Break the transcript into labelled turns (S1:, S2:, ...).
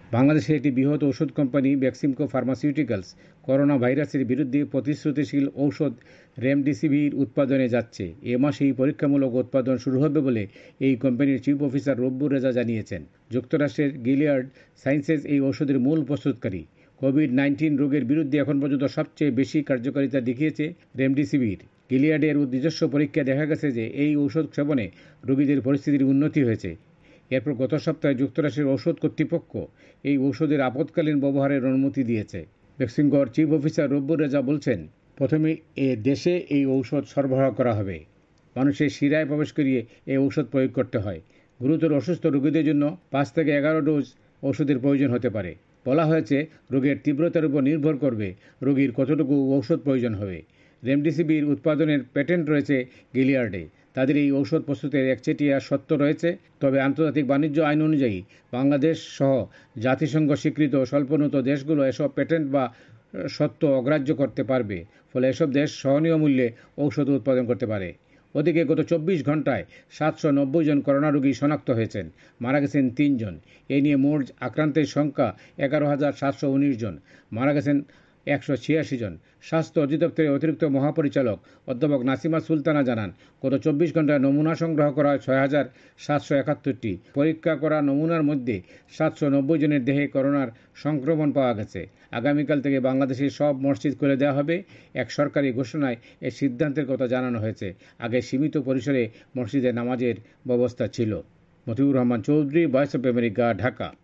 S1: বাংলাদেশের একটি বৃহৎ ওষুধ কোম্পানি বেক্সিমকো ফার্মাসিউটিক্যালস করোনা ভাইরাসের বিরুদ্ধে প্রতিশ্রুতিশীল ঔষধ রেমডেসিভির উৎপাদনে যাচ্ছে। এ মাসেই পরীক্ষামূলক উৎপাদন শুরু হবে বলে এই কোম্পানির চিফ অফিসার রব্বুর রেজা জানিয়েছেন। যুক্তরাষ্ট্রের গিলিয়াড সায়েন্সেস এই ওষুধের মূল প্রস্তুতকারী। কোভিড-19 রোগের বিরুদ্ধে এখন পর্যন্ত সবচেয়ে বেশি কার্যকারিতা দেখিয়েছে রেমডেসিভির। গিলিয়াডের নিজস্ব পরীক্ষায় দেখা গেছে যে এই ঔষধ সেবনে রোগীদের পরিস্থিতির উন্নতি হয়েছে। এরপর গত সপ্তাহে যুক্তরাষ্ট্রের ঔষধ কর্তৃপক্ষ এই ঔষধের আপৎকালীন ব্যবহারের অনুমতি দিয়েছে। বেক্সিমকোর চিফ অফিসার রব্বুর রেজা বলছেন, প্রথমে দেশে এই ঔষধ সরবরাহ করা হবে। মানুষের শিরায় প্রবেশ করিয়ে এই ঔষধ প্রয়োগ করতে হয়। গুরুতর অসুস্থ রোগীদের জন্য 5 থেকে 11 ডোজ ওষুধের প্রয়োজন হতে পারে। বলা হয়েছে, রোগের তীব্রতার উপর নির্ভর করবে রোগীর কতটুকু ঔষধ প্রয়োজন হবে। রেমডেসিভির উৎপাদনের পেটেন্ট রয়েছে গিলিয়াডে। তাদের এই ঔষধ প্রস্তুতের একচেটিয়া সত্ত্ব রয়েছে। তবে আন্তর্জাতিক বাণিজ্য আইন অনুযায়ী বাংলাদেশ সহ জাতিসংঘ স্বীকৃত স্বল্পোন্নত দেশগুলো এসব পেটেন্ট বা সত্ত্ব অগ্রাহ্য করতে পারবে। ফলে এসব দেশ সহনীয় মূল্যে ঔষধ উৎপাদন করতে পারে। ওদিকে গত 24 ঘন্টায় 790 জন করোনা রোগী শনাক্ত হয়েছেন, মারা গেছেন 3 জন। এ নিয়ে মোট আক্রান্তের সংখ্যা 11,719 জন, মারা গেছেন 186 জন। স্বাস্থ্য অধিদপ্তরের অতিরিক্ত মহাপরিচালক অধ্যাপক নাসিমা সুলতানা জানান, গত 24 ঘন্টায় নমুনা সংগ্রহ করা হয় 6,771টি। পরীক্ষা করা নমুনার মধ্যে 790 জনের দেহে করোনার সংক্রমণ পাওয়া গেছে। আগামীকাল থেকে বাংলাদেশের সব মসজিদ খুলে দেওয়া হবে। এক সরকারি ঘোষণায় এই সিদ্ধান্তের কথা জানানো হয়েছে। আগে সীমিত পরিসরে মসজিদে নামাজের ব্যবস্থা ছিল। Motiur Rahman Chowdhury, voice of America, Dhaka.